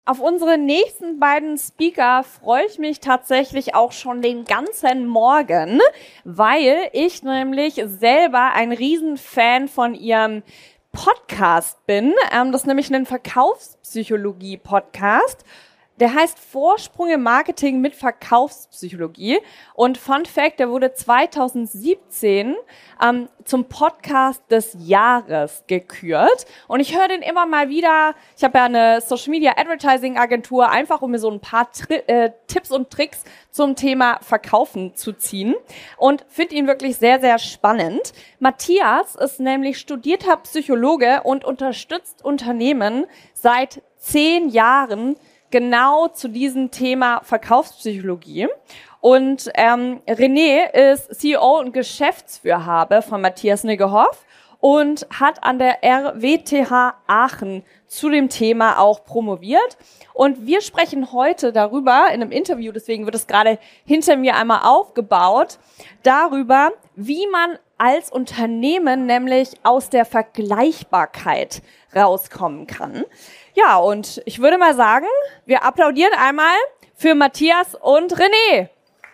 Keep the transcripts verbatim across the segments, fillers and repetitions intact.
Auf unsere nächsten beiden Speaker freue ich mich tatsächlich auch schon den ganzen Morgen, weil ich nämlich selber ein Riesenfan von ihrem Podcast bin. Das ist nämlich ein Verkaufspsychologie-Podcast. Der heißt Vorsprung im Marketing mit Verkaufspsychologie. Und Fun Fact, der wurde zweitausendsiebzehn ähm, zum Podcast des Jahres gekürt. Und ich höre den immer mal wieder. Ich habe ja eine Social Media Advertising Agentur, einfach um mir so ein paar Tri- äh, Tipps und Tricks zum Thema Verkaufen zu ziehen. Und finde ihn wirklich sehr, sehr spannend. Matthias ist nämlich studierter Psychologe und unterstützt Unternehmen seit zehn Jahren genau zu diesem Thema Verkaufspsychologie. Und ähm, René ist C E O und Geschäftsführer von Matthias Niggehoff und hat an der R W T H Aachen zu dem Thema auch promoviert. Und wir sprechen heute darüber, in einem Interview, deswegen wird es gerade hinter mir einmal aufgebaut, darüber, wie man als Unternehmen nämlich aus der Vergleichbarkeit rauskommen kann. Ja, und ich würde mal sagen, wir applaudieren einmal für Matthias und René.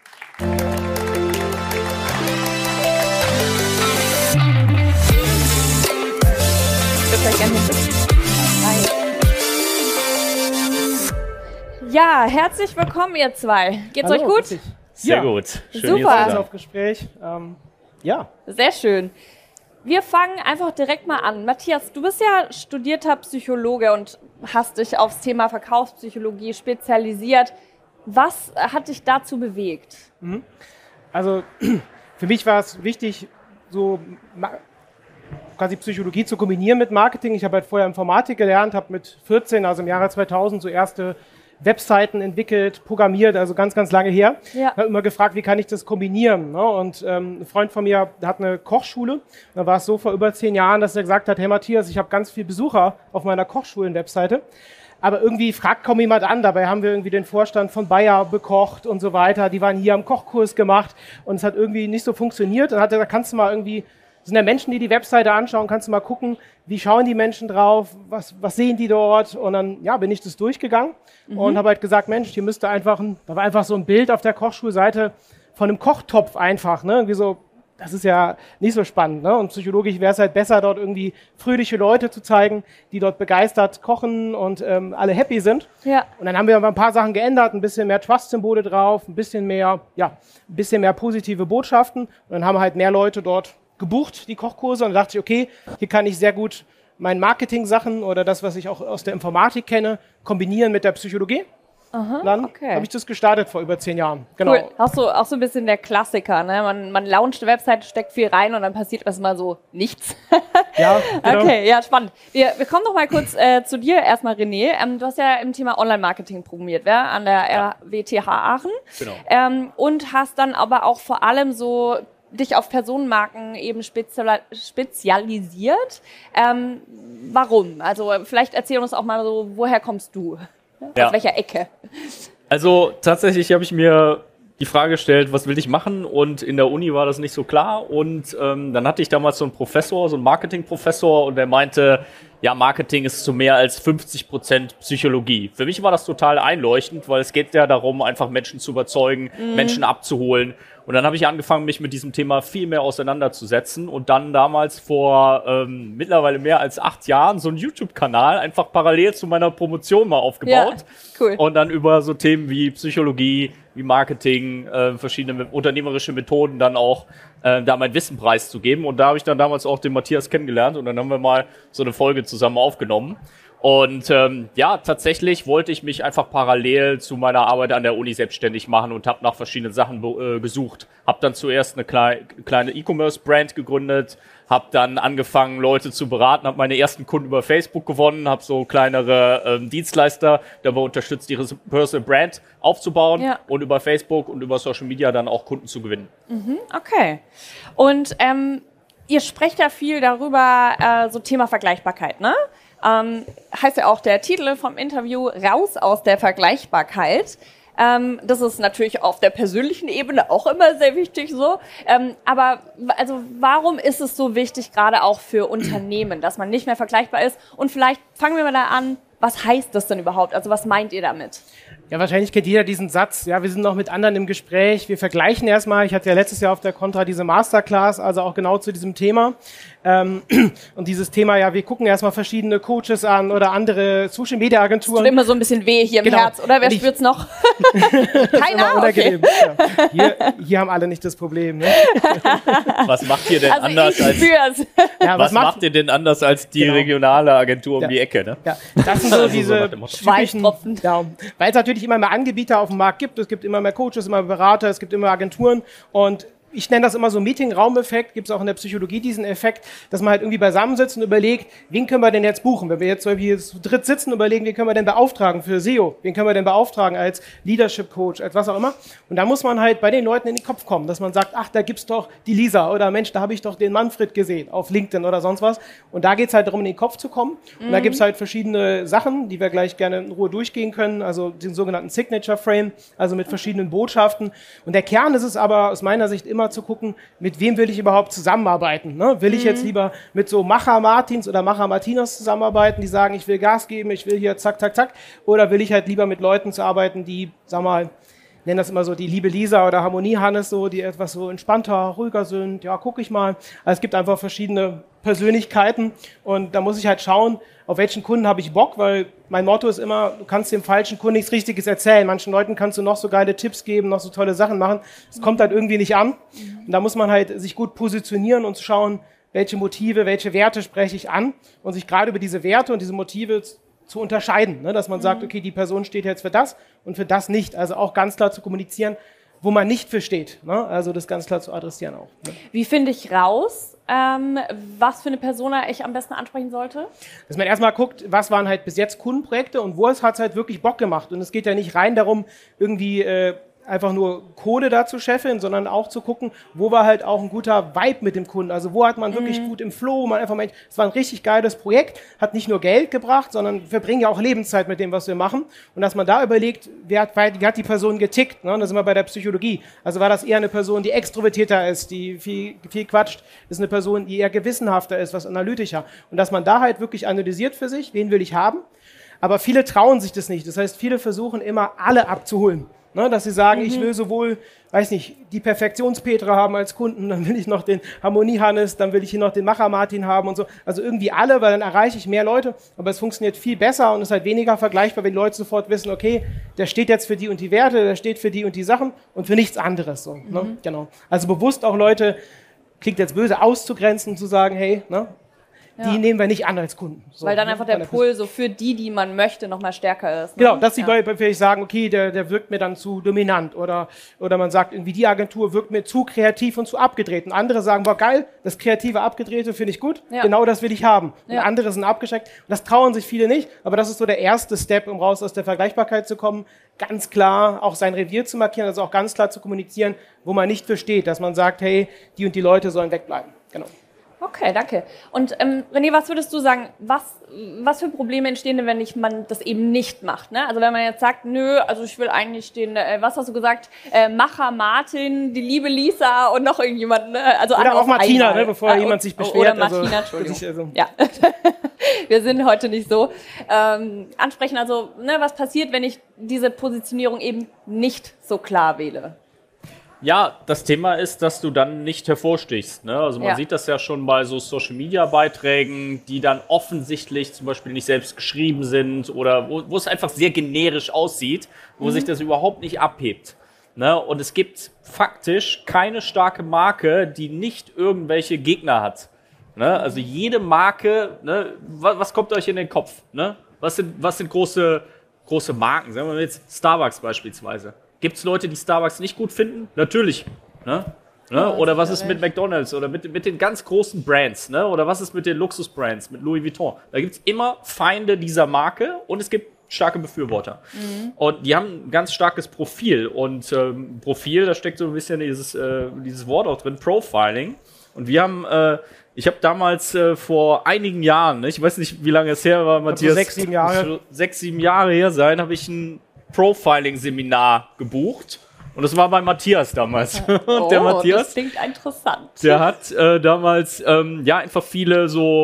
Ja, herzlich willkommen, ihr zwei. Geht's Hallo, euch gut? Sehr Ja. gut. Schön, Super. hier zu auf Gespräch. Ähm, ja. Sehr schön. Wir fangen einfach direkt mal an. Matthias, du bist ja studierter Psychologe und hast dich aufs Thema Verkaufspsychologie spezialisiert. Was hat dich dazu bewegt? Mhm. Also für mich war es wichtig, so ma- quasi Psychologie zu kombinieren mit Marketing. Ich habe halt vorher Informatik gelernt, habe mit vierzehn, also im Jahre zweitausend, so erste Webseiten entwickelt, programmiert, also ganz, ganz lange her. Ja. Ich habe immer gefragt, wie kann ich das kombinieren? Ne? Und ähm, ein Freund von mir der hat eine Kochschule. Da war es so vor über zehn Jahren, dass er gesagt hat, hey Matthias, ich habe ganz viele Besucher auf meiner Kochschulen-Webseite, aber irgendwie fragt kaum jemand an. Dabei haben wir irgendwie den Vorstand von Bayer bekocht und so weiter. Die waren hier am Kochkurs gemacht und es hat irgendwie nicht so funktioniert. Dann hat er gesagt, kannst du mal irgendwie, das sind ja Menschen, die die Webseite anschauen, kannst du mal gucken, wie schauen die Menschen drauf, was, was sehen die dort? Und dann ja, bin ich das durchgegangen mhm. und habe halt gesagt, Mensch, hier müsste einfach, ein, da war einfach so ein Bild auf der Kochschulseite von einem Kochtopf einfach, ne? Irgendwie so, das ist ja nicht so spannend, ne? Und psychologisch wäre es halt besser, dort irgendwie fröhliche Leute zu zeigen, die dort begeistert kochen und ähm, alle happy sind. Ja. Und dann haben wir ein paar Sachen geändert, ein bisschen mehr Trust-Symbole drauf, ein bisschen mehr, ja, ein bisschen mehr positive Botschaften. Und dann haben halt mehr Leute dort gebucht, die Kochkurse. Und dann dachte ich, okay, hier kann ich sehr gut meine Marketing-Sachen oder das, was ich auch aus der Informatik kenne, kombinieren mit der Psychologie. Aha, Dann okay. habe ich das gestartet vor über zehn Jahren. Genau. Cool. Auch so, auch so ein bisschen der Klassiker, ne? Man, man launcht eine Website, steckt viel rein und dann passiert erstmal so nichts. Ja, genau. Okay, ja, spannend. Wir, wir kommen noch mal kurz äh, zu dir erstmal, René. Ähm, du hast ja im Thema Online-Marketing promoviert, ja? An der R W T H Aachen. Genau. Ähm, und hast dann aber auch vor allem so dich auf Personenmarken eben spezial, spezialisiert. Ähm, warum? Also vielleicht erzähl uns auch mal so, woher kommst du? Ja. Aus welcher Ecke? Also tatsächlich habe ich mir die Frage gestellt, was will ich machen? Und in der Uni war das nicht so klar. Und ähm, dann hatte ich damals so einen Professor, so einen Marketingprofessor, und der meinte, ja, Marketing ist zu mehr als fünfzig Prozent Psychologie. Für mich war das total einleuchtend, weil es geht ja darum, einfach Menschen zu überzeugen, mhm. Menschen abzuholen. Und dann habe ich angefangen, mich mit diesem Thema viel mehr auseinanderzusetzen und dann damals vor ähm, mittlerweile mehr als acht Jahren so einen YouTube-Kanal einfach parallel zu meiner Promotion mal aufgebaut. Ja, cool. Und dann über so Themen wie Psychologie, wie Marketing, äh, verschiedene unternehmerische Methoden dann auch äh, da mein Wissen preiszugeben. Und da habe ich dann damals auch den Matthias kennengelernt und dann haben wir mal so eine Folge zusammen aufgenommen. Und ähm, ja, tatsächlich wollte ich mich einfach parallel zu meiner Arbeit an der Uni selbstständig machen und habe nach verschiedenen Sachen äh, gesucht. Habe dann zuerst eine klei- kleine E-Commerce-Brand gegründet, habe dann angefangen, Leute zu beraten, habe meine ersten Kunden über Facebook gewonnen, habe so kleinere ähm, Dienstleister dabei unterstützt, ihre Personal Brand aufzubauen ja. und über Facebook und über Social Media dann auch Kunden zu gewinnen. Mhm, okay. Und ähm, ihr sprecht ja viel darüber, äh, so Thema Vergleichbarkeit, ne? Ähm, heißt ja auch der Titel vom Interview, raus aus der Vergleichbarkeit. Ähm, das ist natürlich auf der persönlichen Ebene auch immer sehr wichtig so. Ähm, aber also warum ist es so wichtig, gerade auch für Unternehmen, dass man nicht mehr vergleichbar ist? Und vielleicht fangen wir mal da an, was heißt das denn überhaupt? Also was meint ihr damit? Ja, wahrscheinlich kennt jeder diesen Satz. Ja, wir sind noch mit anderen im Gespräch. Wir vergleichen erstmal. Ich hatte ja letztes Jahr auf der Contra diese Masterclass, also auch genau zu diesem Thema. Ähm, und dieses Thema, ja, wir gucken erstmal verschiedene Coaches an oder andere Social-Media-Agenturen. Es tut immer so ein bisschen weh hier im Genau. Herz, oder? Wer Und ich- spürt's noch? Keiner? Okay. Unangenehm. Ja. Hier, hier haben alle nicht das Problem. Ne? Was macht ihr denn Also anders ich als spür's. Ja, was macht ihr denn anders als die Genau. regionale Agentur um Ja. die Ecke, ne? Ja, das sind so Also so diese nach dem Motto. typischen, Schweißtropfen. ja, weil es natürlich immer mehr Anbieter auf dem Markt gibt. Es gibt immer mehr Coaches, immer mehr Berater, es gibt immer Agenturen und ich nenne das immer so Meeting-Raum-Effekt, gibt es auch in der Psychologie diesen Effekt, dass man halt irgendwie beisammensitzt und überlegt, wen können wir denn jetzt buchen? Wenn wir jetzt so hier zu dritt sitzen, überlegen, wen können wir denn beauftragen für S E O? Wen können wir denn beauftragen als Leadership-Coach, als was auch immer? Und da muss man halt bei den Leuten in den Kopf kommen, dass man sagt, ach, da gibt's doch die Lisa oder Mensch, da habe ich doch den Manfred gesehen auf LinkedIn oder sonst was. Und da geht's halt darum, in den Kopf zu kommen. Und Mhm. da gibt's halt verschiedene Sachen, die wir gleich gerne in Ruhe durchgehen können, also den sogenannten Signature-Frame, also mit verschiedenen Botschaften. Und der Kern ist es aber aus meiner Sicht immer zu gucken, mit wem will ich überhaupt zusammenarbeiten? Ne? Will ich jetzt lieber mit so Macher-Martins oder Macher-Martinas zusammenarbeiten, die sagen, ich will Gas geben, ich will hier zack, zack, zack? Oder will ich halt lieber mit Leuten zu arbeiten, die, sag mal, nennen das immer so die liebe Lisa oder Harmonie Hannes, so, die etwas so entspannter, ruhiger sind. Ja, gucke ich mal. Also es gibt einfach verschiedene Persönlichkeiten und da muss ich halt schauen, auf welchen Kunden habe ich Bock, weil mein Motto ist immer, du kannst dem falschen Kunden nichts Richtiges erzählen. Manchen Leuten kannst du noch so geile Tipps geben, noch so tolle Sachen machen. Es kommt halt irgendwie nicht an. Und da muss man halt sich gut positionieren und schauen, welche Motive, welche Werte spreche ich an und sich gerade über diese Werte und diese Motive zu unterscheiden, ne? Dass man sagt, okay, die Person steht jetzt für das und für das nicht. Also auch ganz klar zu kommunizieren, wo man nicht für steht. Ne? Also das ganz klar zu adressieren auch. Ne? Wie finde ich raus, ähm, was für eine Persona ich am besten ansprechen sollte? Dass man erstmal guckt, was waren halt bis jetzt Kundenprojekte und wo es hat halt wirklich Bock gemacht. Und es geht ja nicht rein darum, irgendwie äh, einfach nur Code da zu scheffeln, sondern auch zu gucken, wo war halt auch ein guter Vibe mit dem Kunden. Also wo hat man wirklich Mhm. gut im Flow, man einfach meint, es war ein richtig geiles Projekt, hat nicht nur Geld gebracht, sondern wir bringen ja auch Lebenszeit mit dem, was wir machen. Und dass man da überlegt, wer hat, wie hat die Person getickt? Ne? Und da sind wir bei der Psychologie. Also war das eher eine Person, die extrovertierter ist, die viel, viel quatscht, ist eine Person, die eher gewissenhafter ist, was analytischer. Und dass man da halt wirklich analysiert für sich, wen will ich haben? Aber viele trauen sich das nicht. Das heißt, viele versuchen immer, alle abzuholen. Ne, dass sie sagen, mhm. ich will sowohl, weiß nicht, die Perfektionspetra haben als Kunden, dann will ich noch den Harmonie-Hannes, dann will ich hier noch den Macher-Martin haben und so. Also irgendwie alle, weil dann erreiche ich mehr Leute, aber es funktioniert viel besser und ist halt weniger vergleichbar, wenn die Leute sofort wissen, okay, der steht jetzt für die und die Werte, der steht für die und die Sachen und für nichts anderes. So, mhm. ne? Genau. Also bewusst auch Leute, klingt jetzt böse, auszugrenzen, zu sagen, hey, ne, die Ja. nehmen wir nicht an als Kunden. So, Weil dann ne, einfach der von Pull so für die, die man möchte, nochmal stärker ist. Ne? Genau, dass die ja. bei, bei vielleicht sagen, okay, der, der wirkt mir dann zu dominant oder, oder man sagt, irgendwie die Agentur wirkt mir zu kreativ und zu abgedreht. Und andere sagen, boah geil, das kreative Abgedrehte finde ich gut, Ja. genau das will ich haben. Und Ja. andere sind abgeschreckt. Und das trauen sich viele nicht, aber das ist so der erste Step, um raus aus der Vergleichbarkeit zu kommen. Ganz klar auch sein Revier zu markieren, also auch ganz klar zu kommunizieren, wo man nicht für steht, dass man sagt, hey, die und die Leute sollen wegbleiben. Genau. Okay, danke. Und ähm, René, was würdest du sagen, was, was für Probleme entstehen denn, wenn ich, man das eben nicht macht? Ne? Also wenn man jetzt sagt, nö, also ich will eigentlich den, äh, was hast du gesagt, äh, Macher Martin, die liebe Lisa und noch irgendjemanden. Ne? Also Oder alle auch auf Martina, einmal. ne, bevor Ah, jemand und- sich beschwert. Oder Martina, also, Entschuldigung. ich, also, Ja, wir sind heute nicht so. Ähm, ansprechen, also ne, was passiert, wenn ich diese Positionierung eben nicht so klar wähle? Ja, das Thema ist, dass du dann nicht hervorstichst. Ne? Also man Ja. sieht das ja schon bei so Social-Media-Beiträgen, die dann offensichtlich zum Beispiel nicht selbst geschrieben sind oder wo, wo es einfach sehr generisch aussieht, wo Mhm. sich das überhaupt nicht abhebt. Ne? Und es gibt faktisch keine starke Marke, die nicht irgendwelche Gegner hat. Ne? Also jede Marke, ne? was, was kommt euch in den Kopf? Ne? Was sind, was sind große, große Marken? Sagen wir mal jetzt Starbucks beispielsweise. Gibt es Leute, die Starbucks nicht gut finden? Natürlich. Ne? Ne? Oder was ist mit McDonald's oder mit, mit den ganz großen Brands? Ne? Oder was ist mit den Luxusbrands, mit Louis Vuitton? Da gibt es immer Feinde dieser Marke und es gibt starke Befürworter. Mhm. Und die haben ein ganz starkes Profil. Und ähm, Profil, da steckt so ein bisschen dieses, äh, dieses Wort auch drin, Profiling. Und wir haben, äh, ich habe damals äh, vor einigen Jahren, ne? Ich weiß nicht, wie lange es her war, Matthias. so sechs, sieben Jahre. Sechs, sieben Jahre her sein, habe ich ein Profiling-Seminar gebucht und das war bei Matthias damals. Und Oh, der Matthias, das klingt interessant. der hat äh, damals ähm, ja einfach viele so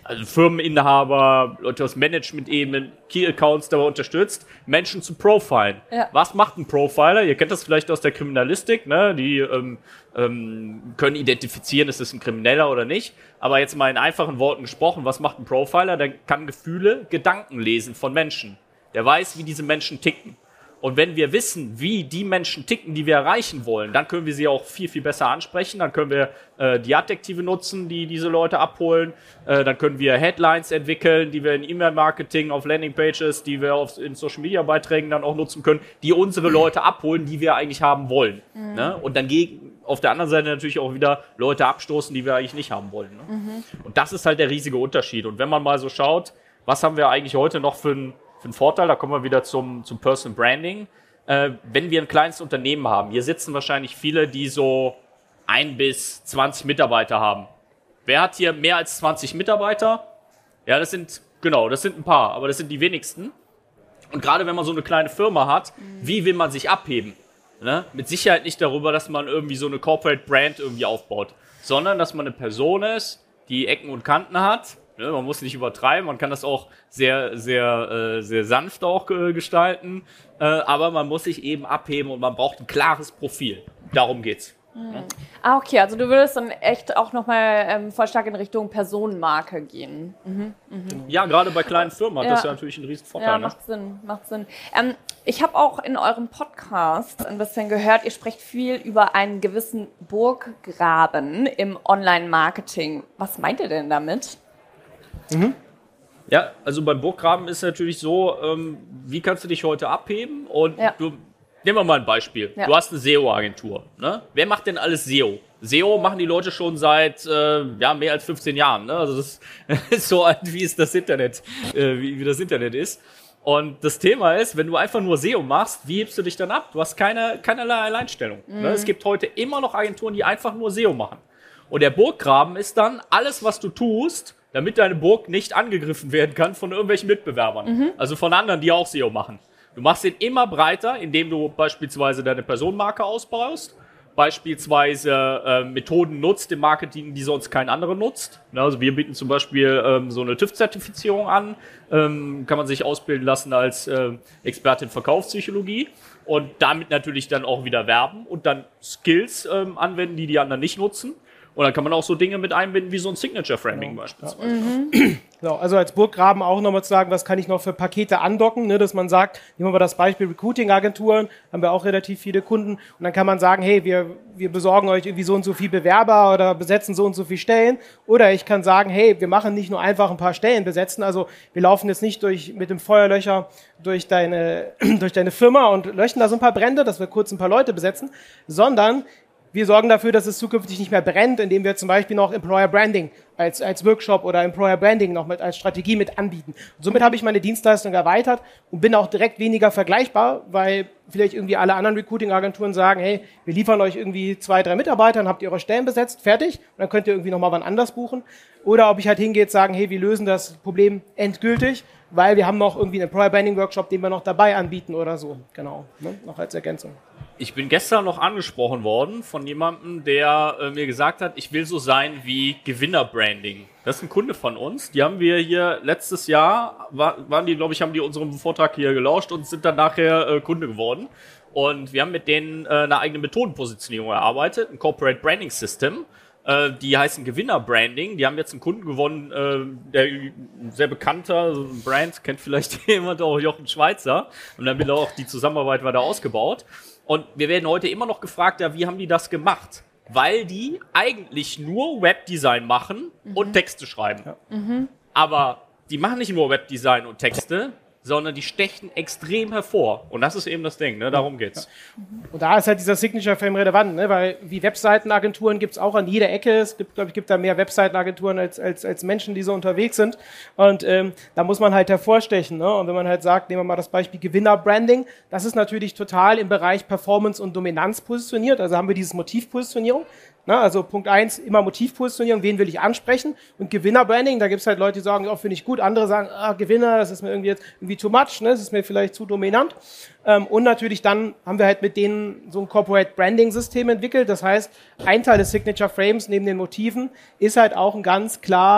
also Firmeninhaber, Leute aus Management-Ebenen, Key-Accounts dabei unterstützt, Menschen zu profilen. Ja. Was macht ein Profiler? Ihr kennt das vielleicht aus der Kriminalistik, ne? Die ähm, ähm, können identifizieren, ist es ein Krimineller oder nicht. Aber jetzt mal in einfachen Worten gesprochen, was macht ein Profiler? Der kann Gefühle, Gedanken lesen von Menschen. Der weiß, wie diese Menschen ticken. Und wenn wir wissen, wie die Menschen ticken, die wir erreichen wollen, dann können wir sie auch viel, viel besser ansprechen. Dann können wir äh, die Adjektive nutzen, die diese Leute abholen. Äh, dann können wir Headlines entwickeln, die wir in E-Mail-Marketing, auf Landingpages, die wir auf, in Social-Media-Beiträgen dann auch nutzen können, die unsere Leute abholen, die wir eigentlich haben wollen. Mhm. Ne? Und dann gegen, auf der anderen Seite natürlich auch wieder Leute abstoßen, die wir eigentlich nicht haben wollen. Ne? Mhm. Und das ist halt der riesige Unterschied. Und wenn man mal so schaut, was haben wir eigentlich heute noch für ein Für einen Vorteil, da kommen wir wieder zum, zum Personal Branding. Äh, wenn wir ein kleines Unternehmen haben, hier sitzen wahrscheinlich viele, die so ein bis zwanzig Mitarbeiter haben. Wer hat hier mehr als zwanzig Mitarbeiter? Ja, das sind, genau, das sind ein paar, aber das sind die wenigsten. Und gerade wenn man so eine kleine Firma hat, wie will man sich abheben? Ne? Mit Sicherheit nicht darüber, dass man irgendwie so eine Corporate Brand irgendwie aufbaut, sondern dass man eine Person ist, die Ecken und Kanten hat. Ne, man muss nicht übertreiben, man kann das auch sehr, sehr, äh, sehr sanft auch äh, gestalten, äh, aber man muss sich eben abheben und man braucht ein klares Profil. Darum geht's. Mhm. Ja. Ah, okay, also du würdest dann echt auch nochmal ähm, voll stark in Richtung Personenmarke gehen. Mhm. Mhm. Ja, gerade bei kleinen Firmen hat ja. das ja natürlich einen riesen Vorteil. Ja, macht ne? Sinn, macht Sinn. Ähm, ich habe auch in eurem Podcast ein bisschen gehört, ihr sprecht viel über einen gewissen Burggraben im Online-Marketing. Was meint ihr denn damit? Mhm. Ja, also beim Burggraben ist natürlich so, ähm, wie kannst du dich heute abheben? Und ja. du, nehmen wir mal ein Beispiel. Ja. Du hast eine S E O-Agentur. Ne? Wer macht denn alles S E O? S E O machen die Leute schon seit äh, ja, mehr als fünfzehn Jahren. Ne? Also das ist so alt, wie es das Internet, äh, wie, wie das Internet ist. Und das Thema ist, wenn du einfach nur S E O machst, wie hebst du dich dann ab? Du hast keine, keinerlei Alleinstellung. Mhm. Ne? Es gibt heute immer noch Agenturen, die einfach nur S E O machen. Und der Burggraben ist dann alles, was du tust, damit deine Burg nicht angegriffen werden kann von irgendwelchen Mitbewerbern. Mhm. Also von anderen, die auch S E O machen. Du machst ihn immer breiter, indem du beispielsweise deine Personenmarke ausbaust, beispielsweise äh, Methoden nutzt im Marketing, die sonst kein anderer nutzt. Also wir bieten zum Beispiel ähm, so eine TÜV-Zertifizierung an, ähm, kann man sich ausbilden lassen als äh, Expertin Verkaufspsychologie und damit natürlich dann auch wieder werben und dann Skills ähm, anwenden, die die anderen nicht nutzen. Und dann kann man auch so Dinge mit einbinden, wie so ein Signature-Framing genau. beispielsweise. Mhm. Genau, also als Burggraben auch nochmal zu sagen, was kann ich noch für Pakete andocken, ne, dass man sagt, nehmen wir mal das Beispiel Recruiting-Agenturen, haben wir auch relativ viele Kunden und dann kann man sagen, hey, wir, wir besorgen euch irgendwie so und so viel Bewerber oder besetzen so und so viele Stellen oder ich kann sagen, hey, wir machen nicht nur einfach ein paar Stellen besetzen, also wir laufen jetzt nicht durch mit dem Feuerlöcher durch deine, durch deine Firma und löschen da so ein paar Brände, dass wir kurz ein paar Leute besetzen, sondern wir sorgen dafür, dass es zukünftig nicht mehr brennt, indem wir zum Beispiel noch Employer Branding als, als Workshop oder Employer Branding noch mit als Strategie mit anbieten. Und somit habe ich meine Dienstleistung erweitert und bin auch direkt weniger vergleichbar, weil vielleicht irgendwie alle anderen Recruiting-Agenturen sagen, hey, wir liefern euch irgendwie zwei, drei Mitarbeiter, dann habt ihr eure Stellen besetzt, fertig, und dann könnt ihr irgendwie nochmal wann anders buchen. Oder ob ich halt hingehe und sagen, hey, wir lösen das Problem endgültig, weil wir haben noch irgendwie einen Employer Branding Workshop, den wir noch dabei anbieten oder so. Genau, ne? Noch als Ergänzung. Ich bin gestern noch angesprochen worden von jemandem, der äh, mir gesagt hat, ich will so sein wie Gewinner-Branding. Das ist ein Kunde von uns. Die haben wir hier letztes Jahr, war, waren die, glaube ich, haben die unserem Vortrag hier gelauscht und sind dann nachher äh, Kunde geworden. Und wir haben mit denen äh, eine eigene Methodenpositionierung erarbeitet, ein Corporate Branding System. Äh, die heißen Gewinner-Branding. Die haben jetzt einen Kunden gewonnen, äh, der ein sehr bekannter so ein Brand, kennt vielleicht jemand, auch Jochen Schweizer. Und dann wird auch die Zusammenarbeit weiter ausgebaut. Und wir werden heute immer noch gefragt, ja, wie haben die das gemacht? Weil die eigentlich nur Webdesign machen mhm. und Texte schreiben. Ja. Mhm. Aber die machen nicht nur Webdesign und Texte, sondern die stechen extrem hervor. Und das ist eben das Ding, ne? Darum geht's. Ja. Und da ist halt dieser Signature-Frame relevant, ne? Weil wie Webseitenagenturen gibt's auch an jeder Ecke. Es gibt, glaube ich, gibt da mehr Webseitenagenturen als, als, als Menschen, die so unterwegs sind. Und ähm, da muss man halt hervorstechen. Ne? Und wenn man halt sagt, nehmen wir mal das Beispiel Gewinner-Branding, das ist natürlich total im Bereich Performance und Dominanz positioniert. Also haben wir dieses Motivpositionierung. Na, also Punkt eins, immer Motivpositionierung, wen will ich ansprechen? Und Gewinner-Branding, da gibt's halt Leute, die sagen, oh, finde ich gut. Andere sagen, ah, Gewinner, das ist mir irgendwie jetzt irgendwie too much, ne? Das ist mir vielleicht zu dominant. Ähm, und natürlich dann haben wir halt mit denen so ein Corporate Branding-System entwickelt. Das heißt, ein Teil des Signature Frames neben den Motiven ist halt auch ein ganz klar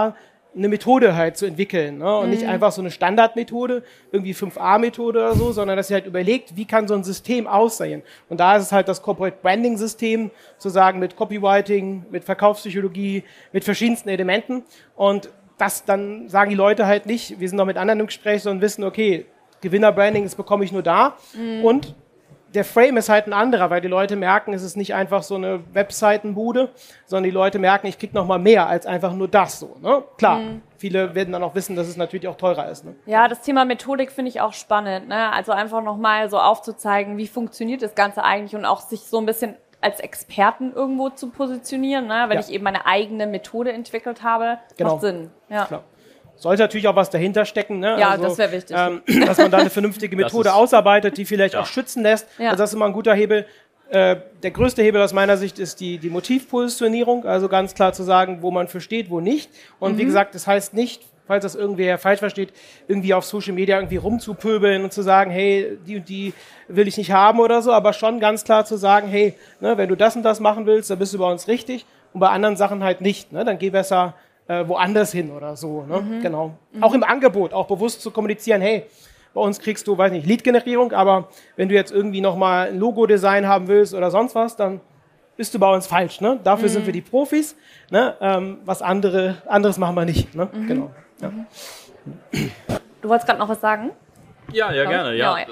eine Methode halt zu entwickeln, ne? Und mhm. nicht einfach so eine Standardmethode, irgendwie fünf A Methode oder so, sondern dass sie halt überlegt, wie kann so ein System aussehen. Und da ist es halt das Corporate Branding System, sozusagen mit Copywriting, mit Verkaufspsychologie, mit verschiedensten Elementen. Und das dann sagen die Leute halt nicht, wir sind noch mit anderen im Gespräch, sondern wissen, okay, Gewinnerbranding, das bekomme ich nur da. Mhm. Und der Frame ist halt ein anderer, weil die Leute merken, es ist nicht einfach so eine Webseitenbude, sondern die Leute merken, ich kriege noch mal mehr als einfach nur das so. Ne? Klar, mhm. viele werden dann auch wissen, dass es natürlich auch teurer ist. Ne? Ja, das Thema Methodik finde ich auch spannend. Ne? Also einfach noch mal so aufzuzeigen, wie funktioniert das Ganze eigentlich und auch sich so ein bisschen als Experten irgendwo zu positionieren. Ne? Wenn ja. ich eben meine eigene Methode entwickelt habe, genau. macht Sinn. Ja. Klar. Sollte natürlich auch was dahinter stecken, ne? Ja, also, das wäre wichtig. Ähm, dass man da eine vernünftige Methode ausarbeitet, die vielleicht ja. auch schützen lässt. Ja. Also das ist immer ein guter Hebel. Äh, der größte Hebel aus meiner Sicht ist die, die Motivpositionierung, also ganz klar zu sagen, wo man für steht, wo nicht. Und mhm. wie gesagt, das heißt nicht, falls das irgendwer falsch versteht, irgendwie auf Social Media irgendwie rumzupöbeln und zu sagen, hey, die und die will ich nicht haben oder so, aber schon ganz klar zu sagen, hey, ne, wenn du das und das machen willst, dann bist du bei uns richtig und bei anderen Sachen halt nicht. Ne? Dann geh besser Äh, woanders hin oder so, ne? Mhm. Genau. Mhm. Auch im Angebot, auch bewusst zu kommunizieren, hey, bei uns kriegst du, weiß nicht, Lead-Generierung, aber wenn du jetzt irgendwie nochmal ein Logo-Design haben willst oder sonst was, dann bist du bei uns falsch, ne? Dafür mhm. sind wir die Profis, ne? Ähm, was andere, anderes machen wir nicht, ne? Mhm. Genau. Ja. Mhm. Du wolltest gerade noch was sagen? Ja, ja, gerne, ja. ja.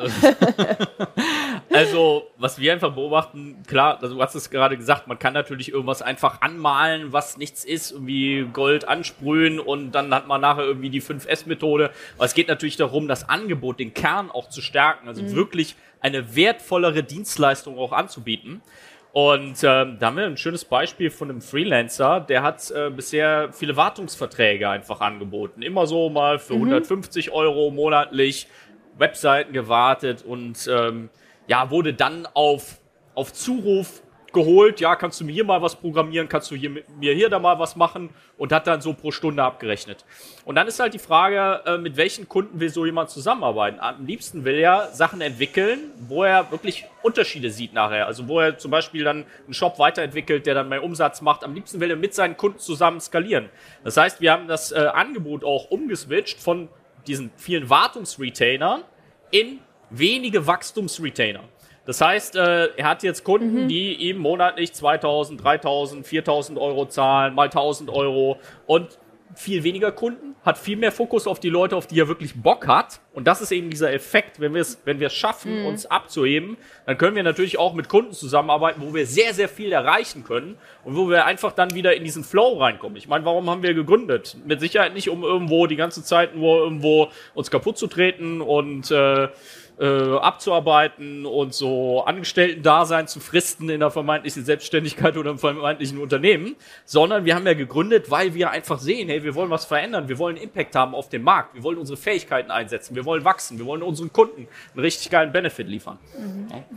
Also, was wir einfach beobachten, klar, also du hast es gerade gesagt, man kann natürlich irgendwas einfach anmalen, was nichts ist, irgendwie Gold ansprühen und dann hat man nachher irgendwie die fünf S Methode. Aber es geht natürlich darum, das Angebot, den Kern auch zu stärken, also mhm. wirklich eine wertvollere Dienstleistung auch anzubieten. Und ähm, da haben wir ein schönes Beispiel von einem Freelancer, der hat äh, bisher viele Wartungsverträge einfach angeboten. Immer so mal für mhm. hundertfünfzig Euro monatlich Webseiten gewartet und ähm, ja, wurde dann auf, auf Zuruf geholt. Ja, kannst du mir hier mal was programmieren? Kannst du hier mit mir hier da mal was machen? Und hat dann so pro Stunde abgerechnet. Und dann ist halt die Frage, äh, mit welchen Kunden will so jemand zusammenarbeiten? Am liebsten will er Sachen entwickeln, wo er wirklich Unterschiede sieht nachher. Also wo er zum Beispiel dann einen Shop weiterentwickelt, der dann mehr Umsatz macht. Am liebsten will er mit seinen Kunden zusammen skalieren. Das heißt, wir haben das äh, Angebot auch umgeswitcht von diesen vielen Wartungsretainern in wenige Wachstumsretainer. Das heißt, äh, er hat jetzt Kunden, mhm. die ihm monatlich zweitausend, dreitausend, viertausend Euro zahlen, mal tausend Euro und viel weniger Kunden, hat viel mehr Fokus auf die Leute, auf die er wirklich Bock hat. Und das ist eben dieser Effekt, wenn wir es, wenn wir es schaffen, mhm. uns abzuheben, dann können wir natürlich auch mit Kunden zusammenarbeiten, wo wir sehr, sehr viel erreichen können und wo wir einfach dann wieder in diesen Flow reinkommen. Ich meine, warum haben wir gegründet? Mit Sicherheit nicht, um irgendwo die ganze Zeit nur irgendwo uns kaputt zu treten und äh, Äh, abzuarbeiten und so Angestellten-Dasein zu fristen in der vermeintlichen Selbstständigkeit oder im vermeintlichen Unternehmen, sondern wir haben ja gegründet, weil wir einfach sehen, hey, wir wollen was verändern, wir wollen Impact haben auf dem Markt, wir wollen unsere Fähigkeiten einsetzen, wir wollen wachsen, wir wollen unseren Kunden einen richtig geilen Benefit liefern. Mhm. Ja.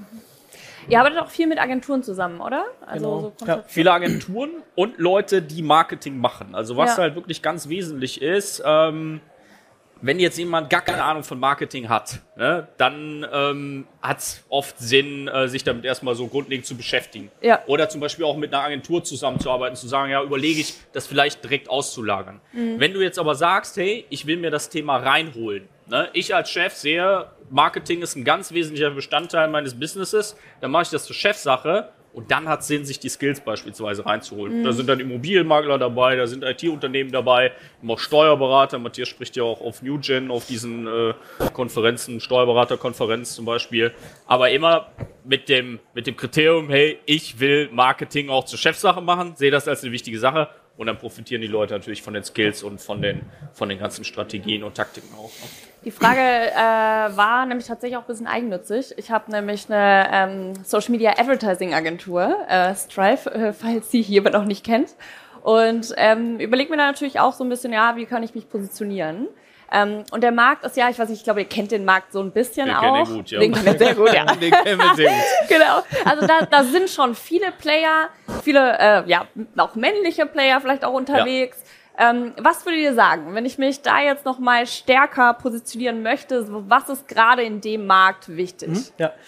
Ihr arbeitet auch viel mit Agenturen zusammen, oder? Also genau. so ja, viele Agenturen und Leute, die Marketing machen. Also was ja. halt wirklich ganz wesentlich ist, ähm, wenn jetzt jemand gar keine Ahnung von Marketing hat, ne, dann ähm, hat es oft Sinn, äh, sich damit erstmal so grundlegend zu beschäftigen. Ja. Oder zum Beispiel auch mit einer Agentur zusammenzuarbeiten, zu sagen, ja, überlege ich, das vielleicht direkt auszulagern. Mhm. Wenn du jetzt aber sagst, hey, ich will mir das Thema reinholen, ne, ich als Chef sehe, Marketing ist ein ganz wesentlicher Bestandteil meines Businesses, dann mache ich das zur Chefsache. Und dann hat es Sinn, sich die Skills beispielsweise reinzuholen. Mhm. Da sind dann Immobilienmakler dabei, da sind I T-Unternehmen dabei, auch Steuerberater. Matthias spricht ja auch auf NewGen, auf diesen äh, Konferenzen, Steuerberaterkonferenz zum Beispiel. Aber immer mit dem, mit dem Kriterium, hey, ich will Marketing auch zur Chefsache machen, sehe das als eine wichtige Sache. Und dann profitieren die Leute natürlich von den Skills und von den, von den ganzen Strategien und Taktiken auch. Die Frage äh, war nämlich tatsächlich auch ein bisschen eigennützig. Ich habe nämlich eine ähm, Social Media Advertising Agentur, äh, Strive, äh, falls sie jemand noch nicht kennt. Und ähm, überlege mir da natürlich auch so ein bisschen, ja, wie kann ich mich positionieren? Ähm, und der Markt ist ja, ich weiß nicht, ich glaube, ihr kennt den Markt so ein bisschen den auch. Den kennen wir gut, ja. Den kennen wir sehr gut, ja. Den kennen wir sehr gut. Genau. Also da, da sind schon viele Player, viele, äh, ja, auch männliche Player vielleicht auch unterwegs. Ja. Ähm, was würdet ihr sagen, wenn ich mich da jetzt noch mal stärker positionieren möchte? Was ist gerade in dem Markt wichtig? Mhm, ja.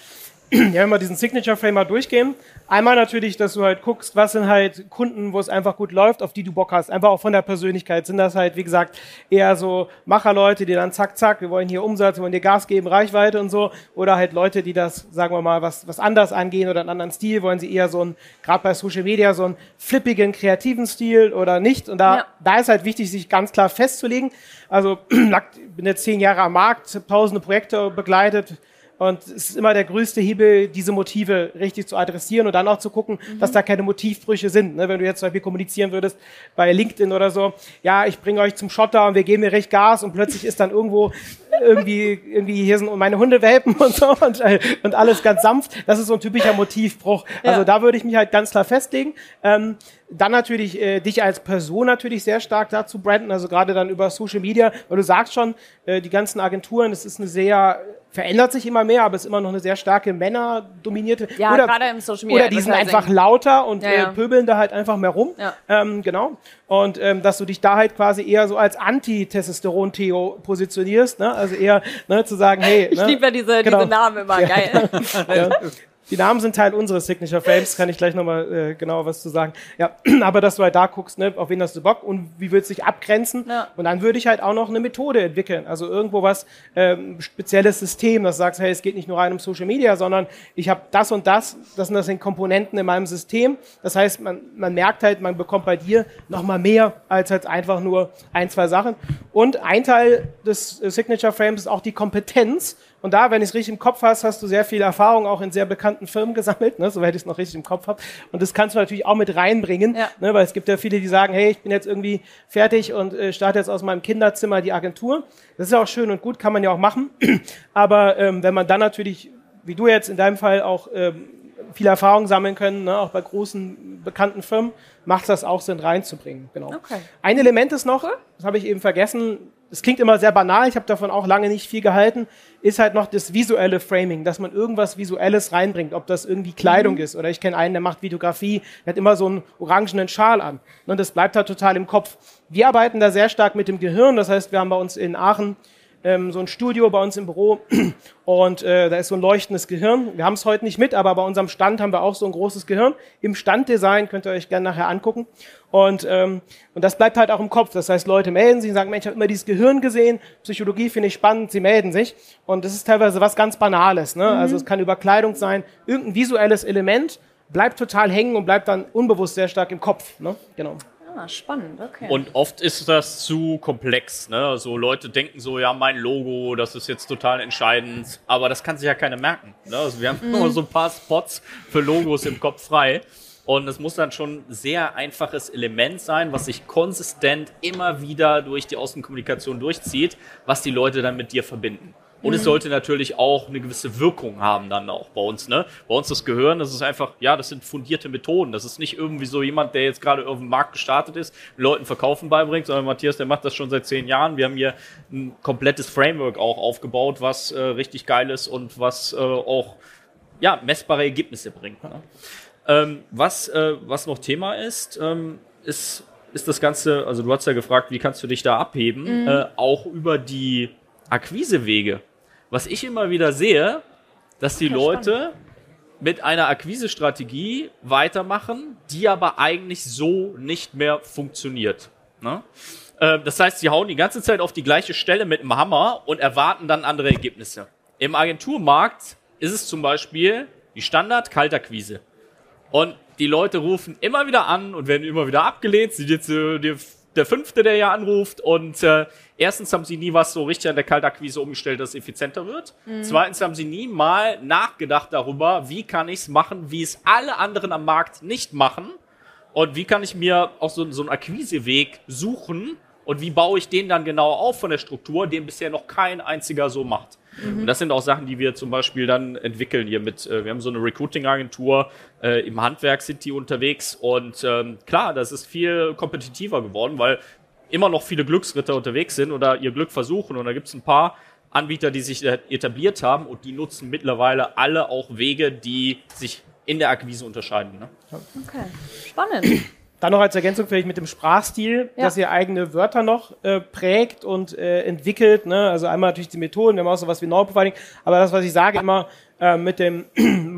ja, wenn wir diesen Signature Frame mal durchgehen, einmal natürlich, dass du halt guckst, was sind halt Kunden, wo es einfach gut läuft, auf die du Bock hast. Einfach auch von der Persönlichkeit. Sind das halt, wie gesagt, eher so Macherleute, die dann zack, zack, wir wollen hier Umsatz, wir wollen dir Gas geben, Reichweite und so. Oder halt Leute, die das, sagen wir mal, was, was anders angehen oder einen anderen Stil, wollen sie eher so einen, gerade bei Social Media, so einen flippigen, kreativen Stil oder nicht. Und da, ja. da ist halt wichtig, sich ganz klar festzulegen. Also, ich bin jetzt zehn Jahre am Markt, habe tausende Projekte begleitet. Und es ist immer der größte Hebel, diese Motive richtig zu adressieren und dann auch zu gucken, mhm. dass da keine Motivbrüche sind. Ne? Wenn du jetzt zum Beispiel kommunizieren würdest bei LinkedIn oder so, ja, ich bringe euch zum Schotter und wir geben mir recht Gas und plötzlich ist dann irgendwo irgendwie, irgendwie hier sind meine Hundewelpen und so und, und alles ganz sanft. Das ist so ein typischer Motivbruch. Ja. Also da würde ich mich halt ganz klar festlegen. Ähm, Dann natürlich äh, dich als Person natürlich sehr stark dazu branden, also gerade dann über Social Media, weil du sagst schon, äh, die ganzen Agenturen, es ist eine sehr, verändert sich immer mehr, aber es ist immer noch eine sehr starke männerdominierte. Ja, oder, gerade im Social Media. Oder die sind einfach lauter und ja, ja. Äh, pöbeln da halt einfach mehr rum. Ja. Ähm, genau. Und ähm, dass du dich da halt quasi eher so als Anti-Testosteron-Theo positionierst, ne? Also eher ne, zu sagen, hey. Ich ne? liebe ja diese, genau. diese Namen immer, ja. geil. ja. Die Namen sind Teil unseres Signature Frames, kann ich gleich nochmal äh, genau was zu sagen. Ja, aber dass du halt da guckst, ne, auf wen hast du Bock und wie willst du dich abgrenzen. Ja. Und dann würde ich halt auch noch eine Methode entwickeln. Also irgendwo was, ähm, spezielles System, das sagst, hey, es geht nicht nur rein um Social Media, sondern ich habe das und das, das sind das sind Komponenten in meinem System. Das heißt, man, man merkt halt, man bekommt bei dir nochmal mehr als halt einfach nur ein, zwei Sachen. Und ein Teil des äh, Signature Frames ist auch die Kompetenz. Und da, wenn ich es richtig im Kopf hast, hast du sehr viel Erfahrung auch in sehr bekannten Firmen gesammelt, ne, soweit ich es noch richtig im Kopf habe. Und das kannst du natürlich auch mit reinbringen, ja. ne, weil es gibt ja viele, die sagen, hey, ich bin jetzt irgendwie fertig und äh, starte jetzt aus meinem Kinderzimmer die Agentur. Das ist ja auch schön und gut, kann man ja auch machen. Aber ähm, wenn man dann natürlich, wie du jetzt in deinem Fall auch ähm, viel Erfahrung sammeln können, ne, auch bei großen, bekannten Firmen, macht das auch Sinn reinzubringen. Genau. Okay. Ein Element ist noch, das habe ich eben vergessen, es klingt immer sehr banal, ich habe davon auch lange nicht viel gehalten, ist halt noch das visuelle Framing, dass man irgendwas Visuelles reinbringt, ob das irgendwie Kleidung mhm. ist oder ich kenne einen, der macht Videografie, der hat immer so einen orangenen Schal an und das bleibt halt total im Kopf. Wir arbeiten da sehr stark mit dem Gehirn, das heißt, wir haben bei uns in Aachen ähm, so ein Studio bei uns im Büro und äh, da ist so ein leuchtendes Gehirn. Wir haben es heute nicht mit, aber bei unserem Stand haben wir auch so ein großes Gehirn. Im Standdesign könnt ihr euch gerne nachher angucken. Und, ähm, und das bleibt halt auch im Kopf. Das heißt, Leute melden sich und sagen, Mensch, ich habe immer dieses Gehirn gesehen, Psychologie finde ich spannend, sie melden sich. Und das ist teilweise was ganz Banales. Ne? Mhm. Also es kann über Kleidung sein, irgendein visuelles Element bleibt total hängen und bleibt dann unbewusst sehr stark im Kopf. Ne? Genau. Ah, spannend, okay. Und oft ist das zu komplex, ne? Also Leute denken so, ja, mein Logo, das ist jetzt total entscheidend, aber das kann sich ja keiner merken, ne? Also wir haben mm. immer so ein paar Spots für Logos im Kopf frei und es muss dann schon ein sehr einfaches Element sein, was sich konsistent immer wieder durch die Außenkommunikation durchzieht, was die Leute dann mit dir verbinden. Und es sollte natürlich auch eine gewisse Wirkung haben dann auch bei uns, ne? Bei uns das Gehirn, das ist einfach, ja, das sind fundierte Methoden. Das ist nicht irgendwie so jemand, der jetzt gerade auf dem Markt gestartet ist, Leuten Verkaufen beibringt, sondern Matthias, der macht das schon seit zehn Jahren. Wir haben hier ein komplettes Framework auch aufgebaut, was äh, richtig geil ist und was äh, auch, ja, messbare Ergebnisse bringt, ne? Ähm, was, äh, was noch Thema ist, ähm, ist, ist das Ganze, also du hast ja gefragt, wie kannst du dich da abheben, mhm. äh, auch über die Akquisewege. Was ich immer wieder sehe, dass die Leute spannend. mit einer Akquisestrategie weitermachen, die aber eigentlich so nicht mehr funktioniert. Ne? Äh, das heißt, sie hauen die ganze Zeit auf die gleiche Stelle mit dem Hammer und erwarten dann andere Ergebnisse. Im Agenturmarkt ist es zum Beispiel die Standard-Kaltakquise. Und die Leute rufen immer wieder an und werden immer wieder abgelehnt. Sie sind jetzt äh, die der Fünfte, der ja anruft und äh, erstens haben sie nie was so richtig an der Kaltakquise umgestellt, dass es effizienter wird. Mhm. Zweitens haben sie nie mal nachgedacht darüber, wie kann ich es machen, wie es alle anderen am Markt nicht machen und wie kann ich mir auch so, so einen Akquiseweg suchen und wie baue ich den dann genau auf von der Struktur, den bisher noch kein einziger so macht. Mhm. Und das sind auch Sachen, die wir zum Beispiel dann entwickeln hier mit, äh, wir haben so eine Recruiting-Agentur, äh, im Handwerk sind die unterwegs und ähm, klar, das ist viel kompetitiver geworden, weil immer noch viele Glücksritter unterwegs sind oder ihr Glück versuchen und da gibt es ein paar Anbieter, die sich etabliert haben und die nutzen mittlerweile alle auch Wege, die sich in der Akquise unterscheiden. Ne? Okay, spannend. Dann noch als Ergänzung vielleicht mit dem Sprachstil, ja. dass ihr eigene Wörter noch äh, prägt und äh, entwickelt. Ne? Also einmal natürlich die Methoden, wir haben auch sowas wie No-Profiling, aber das, was ich sage immer äh, mit dem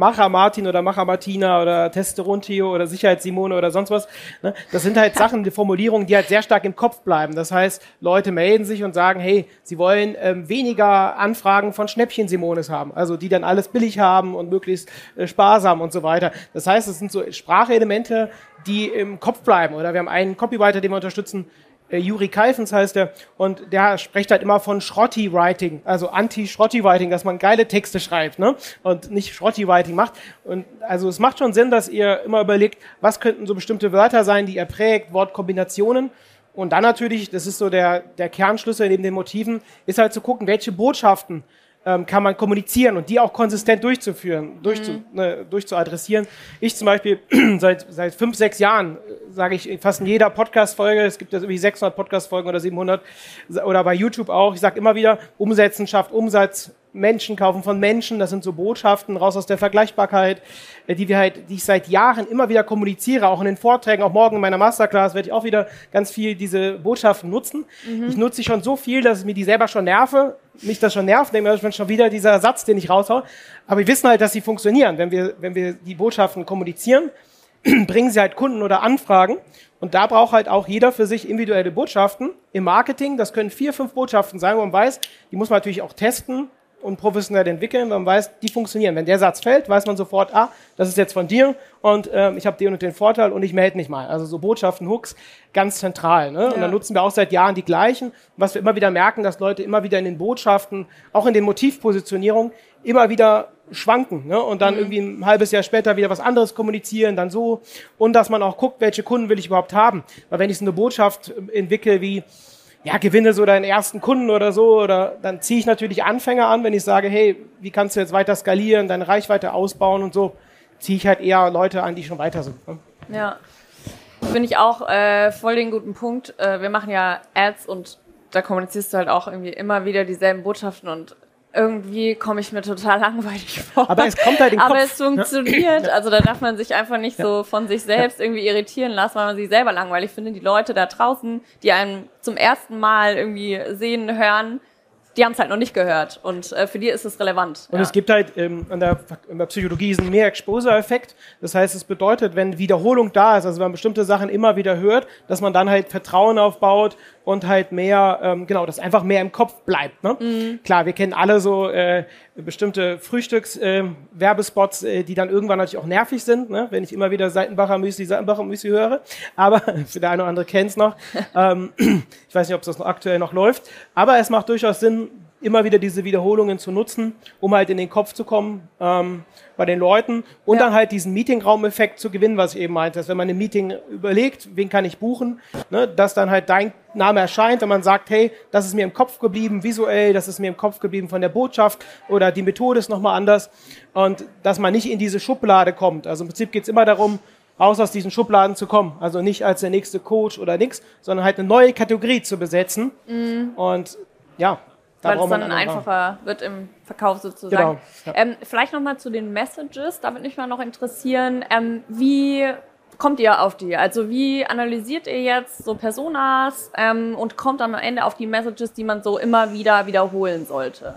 Macher Martin oder Macher Martina oder Testosteron Theo oder Sicherheit Simone oder sonst was. Ne? Das sind halt Sachen, die Formulierungen, die halt sehr stark im Kopf bleiben. Das heißt, Leute melden sich und sagen, hey, sie wollen ähm, weniger Anfragen von Schnäppchen Simones haben. Also die dann alles billig haben und möglichst äh, sparsam und so weiter. Das heißt, es sind so Sprachelemente, die im Kopf bleiben. Oder wir haben einen Copywriter, den wir unterstützen, äh, Juri Kalfens heißt er, und der spricht halt immer von Schrotti-Writing, also Anti-Schrotti-Writing, dass man geile Texte schreibt, ne? Und nicht Schrotti-Writing macht. Und also es macht schon Sinn, dass ihr immer überlegt, was könnten so bestimmte Wörter sein, die ihr prägt, Wortkombinationen. Und dann natürlich, das ist so der, der Kernschlüssel neben den Motiven, ist halt zu gucken, welche Botschaften ähm, kann man kommunizieren und die auch konsistent durchzuführen, durchzu, mhm. ne, durchzuadressieren. Ich zum Beispiel seit, seit fünf, sechs Jahren sage ich fast in jeder Podcast-Folge, es gibt ja irgendwie sechshundert Podcast-Folgen oder siebenhundert, oder bei YouTube auch, ich sage immer wieder, Umsetzen schafft Umsatz, Menschen kaufen von Menschen, das sind so Botschaften raus aus der Vergleichbarkeit, die wir halt, die ich seit Jahren immer wieder kommuniziere, auch in den Vorträgen, auch morgen in meiner Masterclass werde ich auch wieder ganz viel diese Botschaften nutzen. Mhm. Ich nutze sie schon so viel, dass es mir die selber schon nerve, mich das schon nervt, denke ich, schon wieder dieser Satz, den ich raushaue. Aber wir wissen halt, dass sie funktionieren, wenn wir, wenn wir die Botschaften kommunizieren, bringen sie halt Kunden oder Anfragen. Und da braucht halt auch jeder für sich individuelle Botschaften. Im Marketing, das können vier, fünf Botschaften sein, wo man weiß, die muss man natürlich auch testen und professionell entwickeln, weil man weiß, die funktionieren. Wenn der Satz fällt, weiß man sofort, ah, das ist jetzt von dir und ähm, ich habe den und den Vorteil und ich melde mich mal. Also so Botschaften, Hooks, ganz zentral. Ne? Ja. Und dann nutzen wir auch seit Jahren die gleichen. Was wir immer wieder merken, dass Leute immer wieder in den Botschaften, auch in den Motivpositionierungen, immer wieder schwanken, ne? Und dann mhm. irgendwie ein halbes Jahr später wieder was anderes kommunizieren, dann so. Und dass man auch guckt, welche Kunden will ich überhaupt haben. Weil wenn ich so eine Botschaft entwickle wie, ja, gewinne so deinen ersten Kunden oder so, oder dann ziehe ich natürlich Anfänger an, wenn ich sage, hey, wie kannst du jetzt weiter skalieren, deine Reichweite ausbauen und so, ziehe ich halt eher Leute an, die schon weiter sind. Ne? Ja, finde ich auch äh, voll den guten Punkt. Äh, wir machen ja Ads und da kommunizierst du halt auch irgendwie immer wieder dieselben Botschaften und irgendwie komme ich mir total langweilig vor. Aber es kommt halt in den Aber Kopf. es funktioniert. Also da darf man sich einfach nicht ja. so von sich selbst ja. irgendwie irritieren lassen, weil man sich selber langweilig findet. Die Leute da draußen, die einen zum ersten Mal irgendwie sehen, hören, die haben es halt noch nicht gehört. Und äh, für die ist es relevant. Und ja. es gibt halt ähm, in, der, in der Psychologie diesen Mehr-Exposure-Effekt. Das heißt, es bedeutet, wenn Wiederholung da ist, also wenn man bestimmte Sachen immer wieder hört, dass man dann halt Vertrauen aufbaut und halt mehr, ähm, genau, dass einfach mehr im Kopf bleibt. Ne? Mhm. Klar, wir kennen alle so äh, bestimmte Frühstücks-Werbespots, äh, äh, die dann irgendwann natürlich auch nervig sind, ne? Wenn ich immer wieder Seitenbacher Müsli, Seitenbacher Müsli höre. Aber für der eine oder andere kennt es noch. ähm, ich weiß nicht, ob das noch aktuell noch läuft. Aber es macht durchaus Sinn, immer wieder diese Wiederholungen zu nutzen, um halt in den Kopf zu kommen ähm, bei den Leuten und ja. dann halt diesen Meetingraum-Effekt zu gewinnen, was ich eben meinte. Dass wenn man im Meeting überlegt, wen kann ich buchen, ne, dass dann halt dein Name erscheint und man sagt, hey, das ist mir im Kopf geblieben, visuell, das ist mir im Kopf geblieben von der Botschaft oder die Methode ist nochmal anders und dass man nicht in diese Schublade kommt. Also im Prinzip geht es immer darum, raus aus diesen Schubladen zu kommen. Also nicht als der nächste Coach oder nix, sondern halt eine neue Kategorie zu besetzen mhm. und ja, Da weil es dann einfacher wird im Verkauf sozusagen. Genau, ja. ähm, vielleicht nochmal zu den Messages, da würde mich mal noch interessieren, ähm, wie kommt ihr auf die? Also wie analysiert ihr jetzt so Personas ähm, und kommt dann am Ende auf die Messages, die man so immer wieder wiederholen sollte?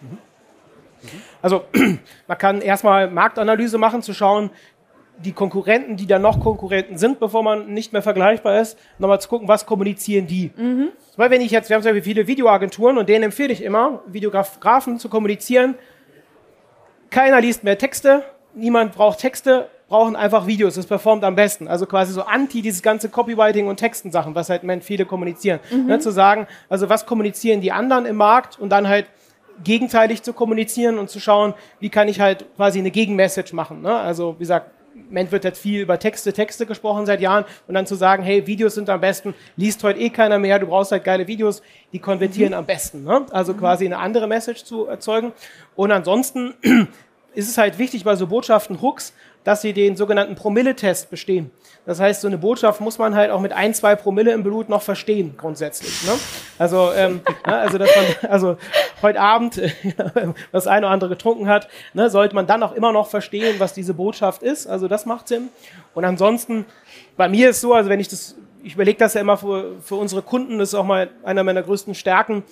Also man kann erstmal Marktanalyse machen, zu schauen, die Konkurrenten, die dann noch Konkurrenten sind, bevor man nicht mehr vergleichbar ist, nochmal zu gucken, was kommunizieren die. Mhm. Weil wenn ich jetzt, wir haben sehr viele Videoagenturen und denen empfehle ich immer, Videografen zu kommunizieren. Keiner liest mehr Texte, niemand braucht Texte, brauchen einfach Videos, das performt am besten. Also quasi so anti dieses ganze Copywriting und Texten-Sachen, was halt viele kommunizieren. Mhm. Ne, zu sagen, also was kommunizieren die anderen im Markt und dann halt gegenteilig zu kommunizieren und zu schauen, wie kann ich halt quasi eine Gegenmessage machen. Ne? Also wie gesagt, im Moment wird jetzt viel über Texte, Texte gesprochen seit Jahren und dann zu sagen, hey, Videos sind am besten, liest heute eh keiner mehr, du brauchst halt geile Videos, die konvertieren mhm. am besten. Ne? Also mhm. quasi eine andere Message zu erzeugen. Und ansonsten ist es halt wichtig bei so Botschaften, Hooks, dass sie den sogenannten Promille-Test bestehen. Das heißt, so eine Botschaft muss man halt auch mit ein, zwei Promille im Blut noch verstehen, grundsätzlich. Ne? Also, ähm, ja, also, dass man, also heute Abend das eine oder andere getrunken hat, ne, sollte man dann auch immer noch verstehen, was diese Botschaft ist. Also das macht Sinn. Und ansonsten, bei mir ist so, also wenn ich das, ich überlege das ja immer für, für unsere Kunden, das ist auch mal einer meiner größten Stärken,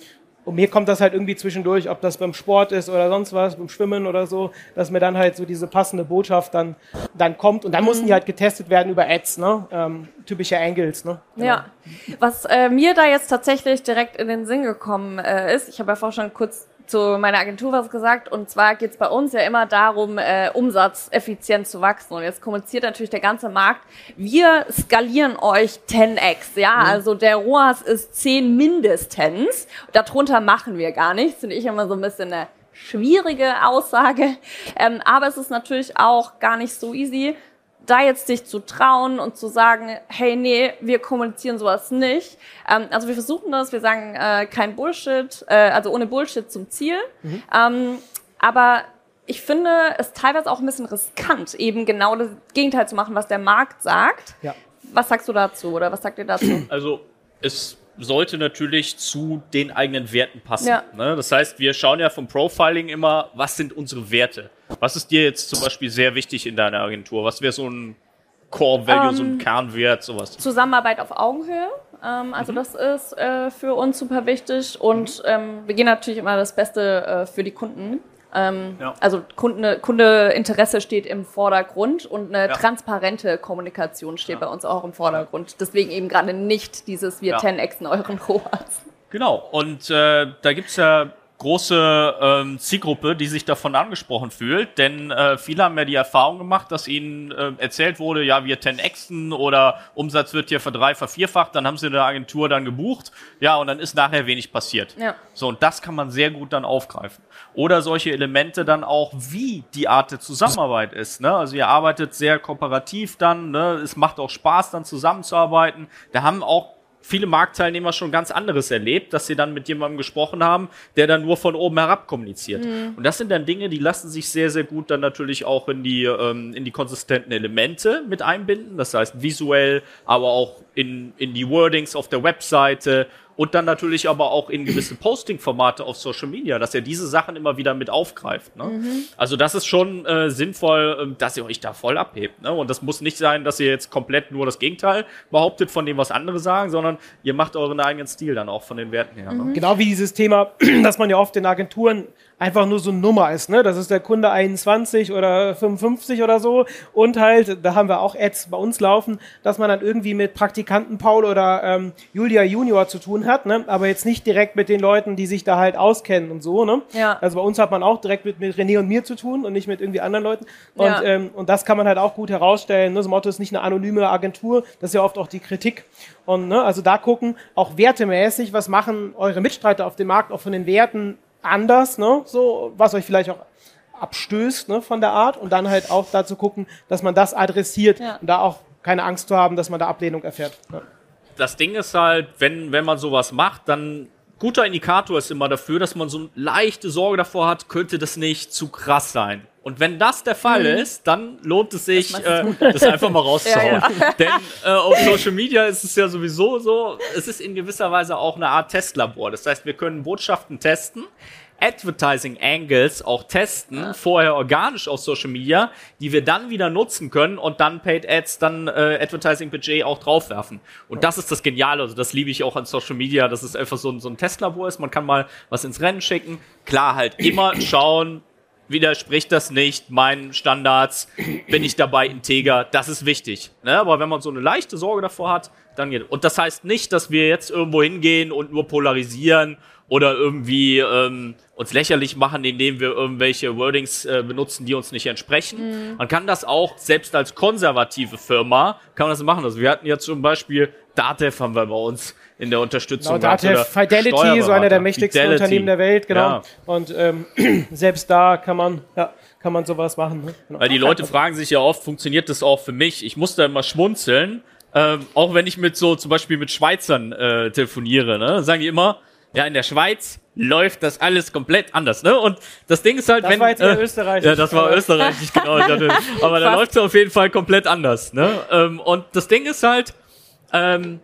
Und mir kommt das halt irgendwie zwischendurch, ob das beim Sport ist oder sonst was, beim Schwimmen oder so, dass mir dann halt so diese passende Botschaft dann, dann kommt. Und dann mussten die halt getestet werden über Ads, ne? Ähm, typische Angles, ne? Genau. Ja. Was äh, mir da jetzt tatsächlich direkt in den Sinn gekommen äh, ist, ich habe ja vorhin schon kurz zu meiner Agentur was gesagt, und zwar geht es bei uns ja immer darum, äh, umsatzeffizient zu wachsen. Und jetzt kommuniziert natürlich der ganze Markt, wir skalieren euch zehn x, ja, mhm. also der R O A S ist zehn mindestens, darunter machen wir gar nichts, finde ich immer so ein bisschen eine schwierige Aussage, ähm, aber es ist natürlich auch gar nicht so easy, da jetzt sich zu trauen und zu sagen, hey, nee, wir kommunizieren sowas nicht. Ähm, also wir versuchen das, wir sagen äh, kein Bullshit, äh, also ohne Bullshit zum Ziel. Mhm. Ähm, aber ich finde es teilweise auch ein bisschen riskant, eben genau das Gegenteil zu machen, was der Markt sagt. Ja. Was sagst du dazu oder was sagt ihr dazu? Also es sollte natürlich zu den eigenen Werten passen. Ja. Ne? Das heißt, wir schauen ja vom Profiling immer, was sind unsere Werte? Was ist dir jetzt zum Beispiel sehr wichtig in deiner Agentur? Was wäre so ein Core-Value, um, so ein Kernwert, sowas? Zusammenarbeit auf Augenhöhe. Ähm, also mhm. das ist äh, für uns super wichtig. Und mhm. ähm, wir gehen natürlich immer das Beste äh, für die Kunden. Ähm, ja. Also Kunde, Kundeinteresse steht im Vordergrund und eine ja. transparente Kommunikation steht ja. bei uns auch im Vordergrund. Deswegen eben gerade nicht dieses wir ja. zehn x euren R O A S. Genau, und äh, da gibt's ja große ähm, Zielgruppe, die sich davon angesprochen fühlt, denn äh, viele haben ja die Erfahrung gemacht, dass ihnen äh, erzählt wurde, ja, wir zehn xen oder Umsatz wird hier verdreifacht, vervierfacht, dann haben sie eine Agentur dann gebucht, ja, und dann ist nachher wenig passiert. Ja. So, und das kann man sehr gut dann aufgreifen. Oder solche Elemente dann auch, wie die Art der Zusammenarbeit ist, ne? Also ihr arbeitet sehr kooperativ dann, ne? Es macht auch Spaß dann zusammenzuarbeiten. Da haben auch viele Marktteilnehmer schon ganz anderes erlebt, dass sie dann mit jemandem gesprochen haben, der dann nur von oben herab kommuniziert. Mhm. Und das sind dann Dinge, die lassen sich sehr, sehr gut dann natürlich auch in die, ähm, in die konsistenten Elemente mit einbinden. Das heißt visuell, aber auch in, in die Wordings auf der Webseite und dann natürlich aber auch in gewisse Posting-Formate auf Social Media, dass ihr diese Sachen immer wieder mit aufgreift. Ne? Mhm. Also das ist schon äh, sinnvoll, dass ihr euch da voll abhebt. Ne? Und das muss nicht sein, dass ihr jetzt komplett nur das Gegenteil behauptet von dem, was andere sagen, sondern ihr macht euren eigenen Stil dann auch von den Werten her. Mhm. Ne? Genau wie dieses Thema, dass man ja oft in Agenturen einfach nur so eine Nummer ist, ne? Das ist der Kunde einundzwanzig oder fünfundfünfzig oder so und halt, da haben wir auch Ads bei uns laufen, dass man dann irgendwie mit Praktikanten Paul oder ähm, Julia Junior zu tun hat, ne? Aber jetzt nicht direkt mit den Leuten, die sich da halt auskennen und so, ne? Ja. Also bei uns hat man auch direkt mit, mit René und mir zu tun und nicht mit irgendwie anderen Leuten und, ja. ähm, und das kann man halt auch gut herausstellen, ne? Das Motto ist nicht eine anonyme Agentur, das ist ja oft auch die Kritik und ne, also da gucken, auch wertemäßig, was machen eure Mitstreiter auf dem Markt auch von den Werten anders, ne, so, was euch vielleicht auch abstößt, ne, von der Art und dann halt auch dazu gucken, dass man das adressiert ja. und da auch keine Angst zu haben, dass man da Ablehnung erfährt. Ja. Das Ding ist halt, wenn, wenn man sowas macht, dann guter Indikator ist immer dafür, dass man so eine leichte Sorge davor hat, könnte das nicht zu krass sein. Und wenn das der Fall mhm. ist, dann lohnt es sich, das, äh, das einfach mal rauszuhauen. ja, ja. Denn äh, auf Social Media ist es ja sowieso so, es ist in gewisser Weise auch eine Art Testlabor. Das heißt, wir können Botschaften testen, Advertising Angles auch testen, ja. vorher organisch auf Social Media, die wir dann wieder nutzen können und dann Paid Ads, dann äh, Advertising Budget auch draufwerfen. Und das ist das Geniale, also das liebe ich auch an Social Media, dass es einfach so ein, so ein Testlabor ist. Man kann mal was ins Rennen schicken. Klar, halt immer schauen, widerspricht das nicht meinen Standards, bin ich dabei integer, das ist wichtig. Ne? Aber wenn man so eine leichte Sorge davor hat, dann geht. Und das heißt nicht, dass wir jetzt irgendwo hingehen und nur polarisieren oder irgendwie ähm, uns lächerlich machen, indem wir irgendwelche Wordings äh, benutzen, die uns nicht entsprechen. Mhm. Man kann das auch, selbst als konservative Firma, kann man das machen. Also wir hatten ja zum Beispiel Datev haben wir bei uns in der Unterstützung. Genau, Datev, Fidelity, so einer der mächtigsten Fidelity. Unternehmen der Welt, genau. Ja. Und ähm, selbst da kann man, ja, kann man sowas machen. Ne? Genau. Weil die Leute fragen sich ja oft, funktioniert das auch für mich? Ich muss da immer schmunzeln, ähm, auch wenn ich mit so zum Beispiel mit Schweizern äh, telefoniere, ne? Sagen die immer, ja, in der Schweiz läuft das alles komplett anders, ne? Und das Ding ist halt, das wenn... Das war jetzt äh, Österreich. Ja, das war österreichisch, genau. Hatte, aber da läuft es auf jeden Fall komplett anders, ne? Ähm, und das Ding ist halt, ähm,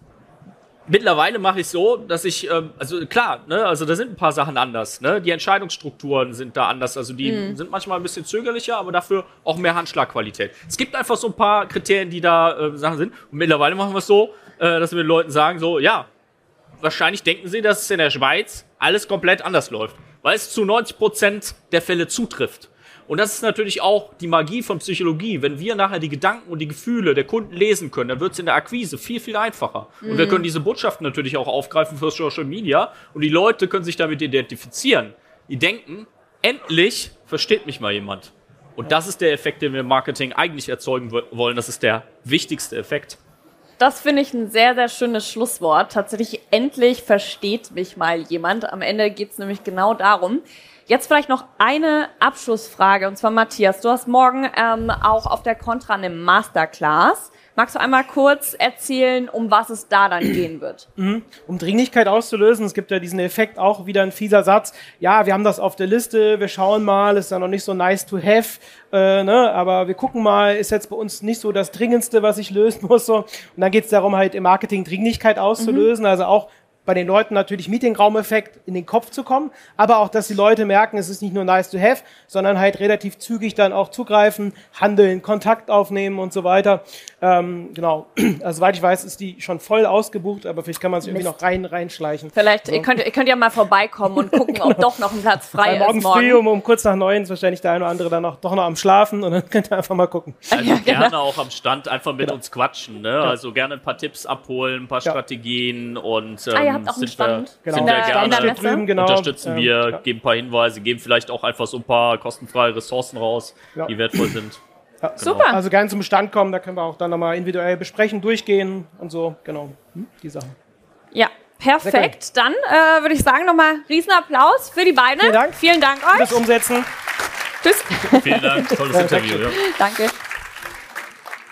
mittlerweile mache ich so, dass ich, ähm, also klar, ne, also da sind ein paar Sachen anders, ne? Die Entscheidungsstrukturen sind da anders, also die mhm. sind manchmal ein bisschen zögerlicher, aber dafür auch mehr Handschlagqualität. Es gibt einfach so ein paar Kriterien, die da äh, Sachen sind. Und mittlerweile machen wir es so, äh, dass wir den Leuten sagen, so, ja, wahrscheinlich denken sie, dass es in der Schweiz alles komplett anders läuft, weil es zu neunzig Prozent der Fälle zutrifft. Und das ist natürlich auch die Magie von Psychologie. Wenn wir nachher die Gedanken und die Gefühle der Kunden lesen können, dann wird es in der Akquise viel, viel einfacher. Mhm. Und wir können diese Botschaften natürlich auch aufgreifen für Social Media und die Leute können sich damit identifizieren. Die denken, endlich versteht mich mal jemand. Und das ist der Effekt, den wir im Marketing eigentlich erzeugen wollen. Das ist der wichtigste Effekt. Das finde ich ein sehr, sehr schönes Schlusswort. Tatsächlich, endlich versteht mich mal jemand. Am Ende geht es nämlich genau darum. Jetzt vielleicht noch eine Abschlussfrage, und zwar Matthias, du hast morgen ähm, auch auf der Contra eine Masterclass. Magst du einmal kurz erzählen, um was es da dann gehen wird? Mhm. Um Dringlichkeit auszulösen, es gibt ja diesen Effekt, auch wieder ein fieser Satz, ja, wir haben das auf der Liste, wir schauen mal, ist ja noch nicht so nice to have, äh, ne? Aber wir gucken mal, ist jetzt bei uns nicht so das Dringendste, was ich lösen muss. So. Und dann geht es darum, halt im Marketing Dringlichkeit auszulösen, mhm. also auch bei den Leuten natürlich Meetingraumeffekt in den Kopf zu kommen, aber auch, dass die Leute merken, es ist nicht nur nice to have, sondern halt relativ zügig dann auch zugreifen, handeln, Kontakt aufnehmen und so weiter. Ähm, genau, also soweit ich weiß, ist die schon voll ausgebucht, aber vielleicht kann man sich irgendwie noch rein reinschleichen. Vielleicht, so. ihr, könnt, ihr könnt ja mal vorbeikommen und gucken, genau. ob doch noch ein Platz frei Weil morgen ist. Morgen früh um, um kurz nach neun ist wahrscheinlich der eine oder andere dann noch, doch noch am Schlafen und dann könnt ihr einfach mal gucken. Also ja, gerne genau. auch am Stand einfach mit genau. uns quatschen. Ne? Ja. Also gerne ein paar Tipps abholen, ein paar ja. Strategien und ähm, ah, ihr habt auch einen sind Stand. wir, Genau. sind wir In der- gerne in der Messe? Drüben, genau. unterstützen Ähm, wir, ja. geben ein paar Hinweise, geben vielleicht auch einfach so ein paar kostenfreie Ressourcen raus, Ja. die wertvoll sind. Ja. Super. Also gerne zum Stand kommen, da können wir auch dann nochmal individuell besprechen, durchgehen und so, genau, hm? die Sachen. Ja, perfekt. Dann äh, würde ich sagen, nochmal Riesenapplaus für die beiden. Vielen Dank. Vielen Dank Das euch. Umsetzen. Tschüss. Vielen Dank, tolles Interview. Ja. Danke.